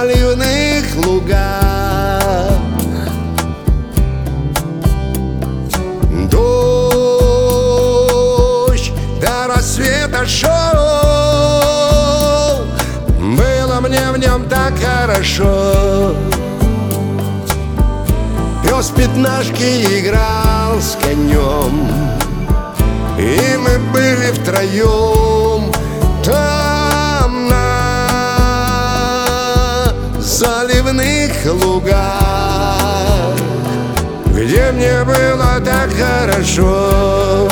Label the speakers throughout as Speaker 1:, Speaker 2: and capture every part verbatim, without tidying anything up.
Speaker 1: заливных лугах. Дождь до рассвета шел, было мне в нем так хорошо. Пес пятнашки играл с конем, и мы были втроем там на заливных лугах, где мне было так хорошо.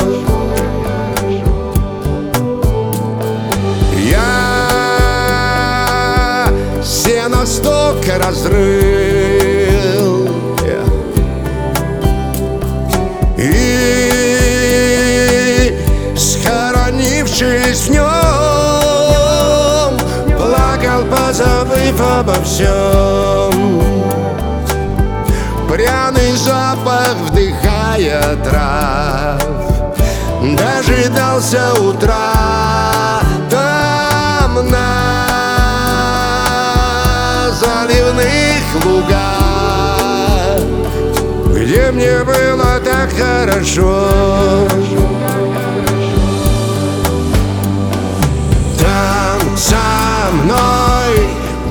Speaker 1: Я сено столько разрыл и, схоронившись в нем, плакал, позабыв обо всем. Пряный запах, вдыхая трав, дожидался утра там на заливных лугах, где мне было так хорошо. Там со мной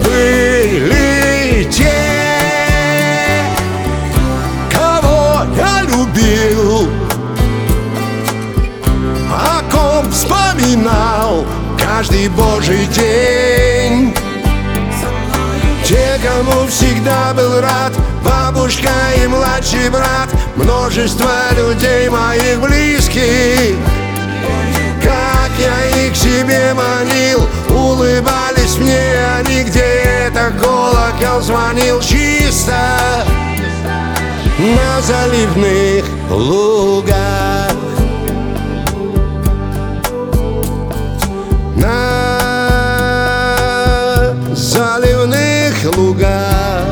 Speaker 1: были те, кого я любил, о ком вспоминал каждый божий день. Те, кому всегда был рад, бабушка и младший брат, множество людей моих близких. Как я их к себе манил, улыбались мне они, где это колокол звонил чисто на заливных лугах. На заливных лугах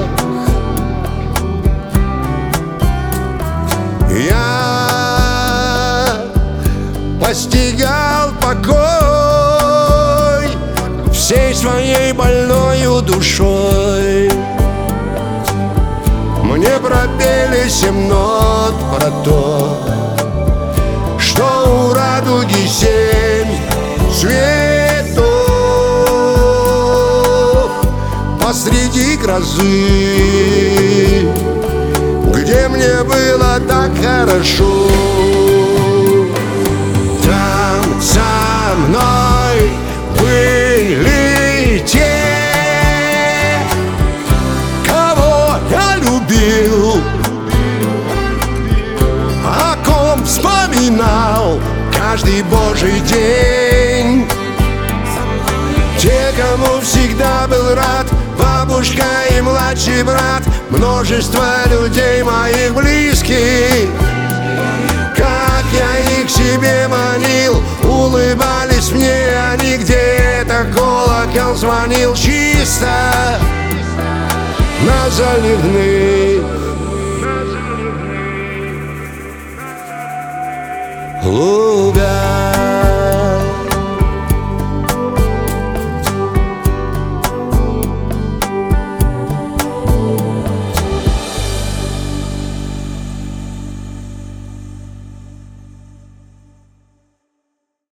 Speaker 1: я постигал покой всей своей больною душой. Мне пропели семь нот про то, что у радуги семь цветов посреди грозы, где мне было так хорошо. Там со мной были те, кого я любил, о ком вспоминал каждый божий день. Те, кому всегда был рад, бабушка и младший брат, множество людей моих близких. Как я их к себе манил, улыбались мне они, где это колокол звонил чисто на заливных лугах.